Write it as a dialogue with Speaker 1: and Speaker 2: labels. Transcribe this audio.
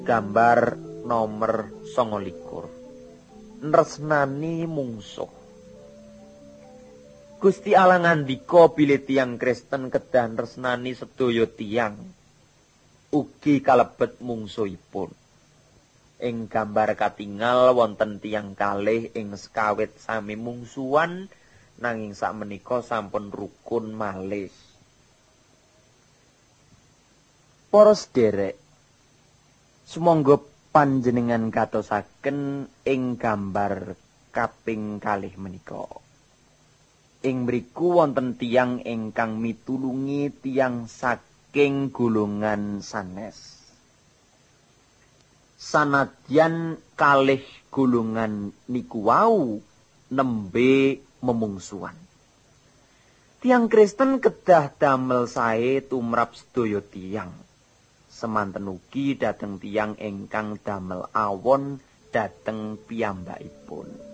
Speaker 1: Gambar nomor 29. Nresnani mungsuh. Gusti Allah ngandika bilih tiyang Kristen kedah nresnani sedaya tiyang ugi kalebet mungsuhipun. Ing gambar katingal wonten tiyang kalih ing sekawit sami mungsuhan nanging sakmenika sampun rukun malih. Para sederek, sumangga panjenengan katosaken ing gambar kaping kalih menika. Ing mriku wonten tiyang ingkang mitulungi tiyang saking golongan sanes. Sanadyan kalih golongan niku wau nembe memungsuhan. Tiyang Kristen kedah damel sae tumrap sedaya tiyang. Semanten ugi dhateng tiyang ingkang damel awon dhateng piyambakipun.